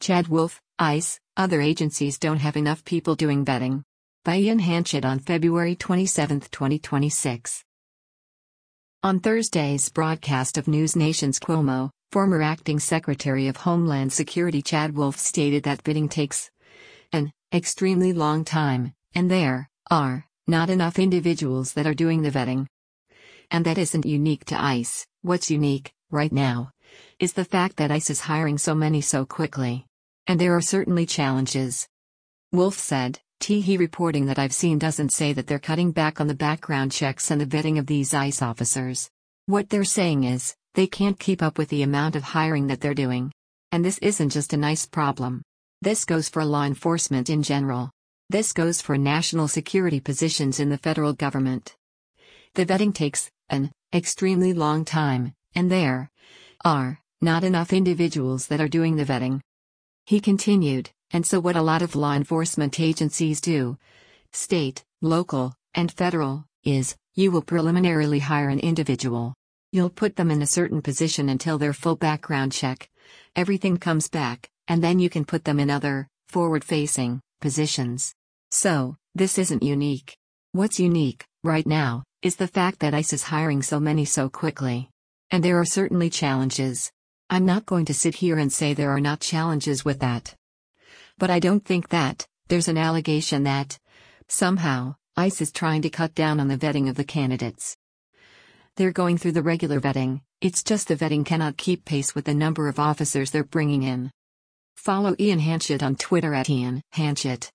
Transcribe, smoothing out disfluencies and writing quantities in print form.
Chad Wolf, ICE, other agencies don't have enough people doing vetting. By Ian Hanchett on February 27, 2026. On Thursday's broadcast of News Nation's Cuomo, former acting Secretary of Homeland Security Chad Wolf stated that vetting takes an extremely long time, and there are not enough individuals that are doing the vetting. And that isn't unique to ICE. What's unique, right now, is the fact that ICE is hiring so many so quickly. And there are certainly challenges. Wolf said, he reporting that I've seen doesn't say that they're cutting back on the background checks and the vetting of these ICE officers. What they're saying is, they can't keep up with the amount of hiring that they're doing. And this isn't just an ICE problem. This goes for law enforcement in general. This goes for national security positions in the federal government. The vetting takes an extremely long time, and there are not enough individuals that are doing the vetting. He continued, and so what a lot of law enforcement agencies do, state, local, and federal, is, you will preliminarily hire an individual. You'll put them in a certain position until their full background check. Everything comes back, and then you can put them in other, forward-facing, positions. So, this isn't unique. What's unique, right now, is the fact that ICE is hiring so many so quickly. And there are certainly challenges. I'm not going to sit here and say there are not challenges with that. But I don't think that there's an allegation that somehow ICE is trying to cut down on the vetting of the candidates. They're going through the regular vetting, it's just the vetting cannot keep pace with the number of officers they're bringing in. Follow Ian Hanchett on Twitter @Ian Hanchett.